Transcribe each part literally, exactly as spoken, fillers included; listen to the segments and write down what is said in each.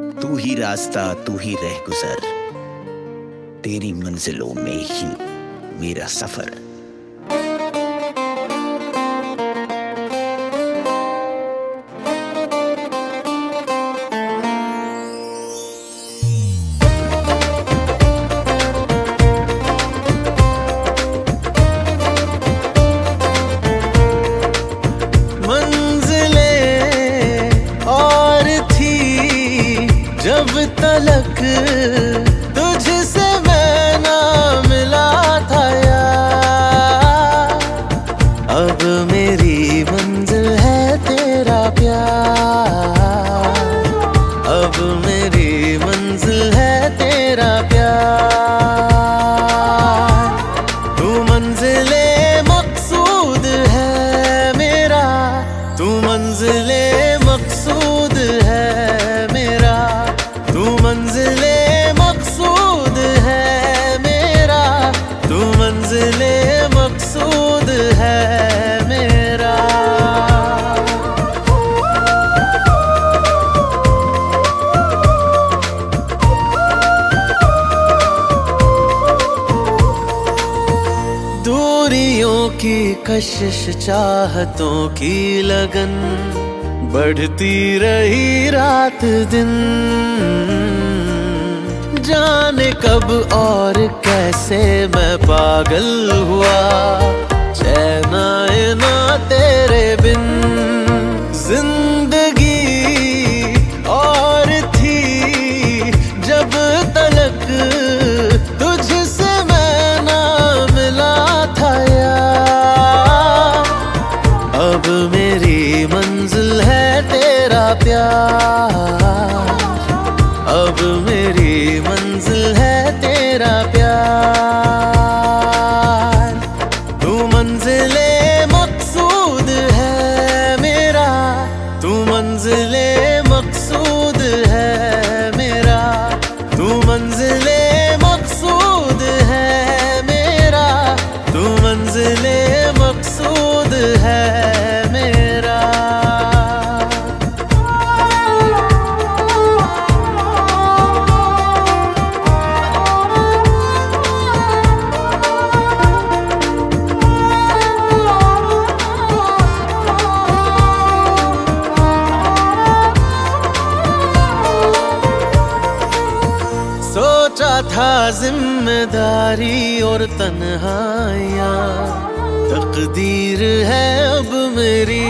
तू ही रास्ता, तू ही रह गुजर, तेरी मंजिलों में ही मेरा सफर। जब तलक तुझसे मैं ना मिला था यार, अब मेरी मंजिल है तेरा प्यार, अब मेरी मंजिल है तेरा प्यार। तू मंजिले मकसूद है मेरा, तू मंजिले मकसूद है मेरा, तू मंजिले मकसूद है मेरा, तू मंजिले मकसूद है मेरा। दूरियों की कशिश, चाहतों की लगन, बढ़ती रही रात दिन, जाने कब और कैसे मैं पागल हुआ, चैन आए ना तेरे बिन। जिंदगी और थी जब तलक तुझसे मैं ना मिला था यार, अब मेरी मंजिल है तेरा प्यार, अब मेरी मंजिल है तेरा प्यार। तू मंजिले मकसूद है मेरा, तू मंजिले मकसूद है मेरा, तू मंजिले मकसूद है मेरा, तू मंजिले मकसूद है मेरा। सोचा था जिम्मेदारी और तन्हाइयाँ तकदीर है अब मेरी,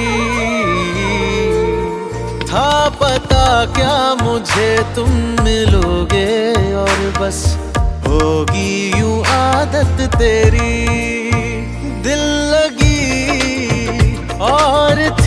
था पता क्या मुझे तुम मिलोगे और बस होगी यूं आदत तेरी। दिल लगी और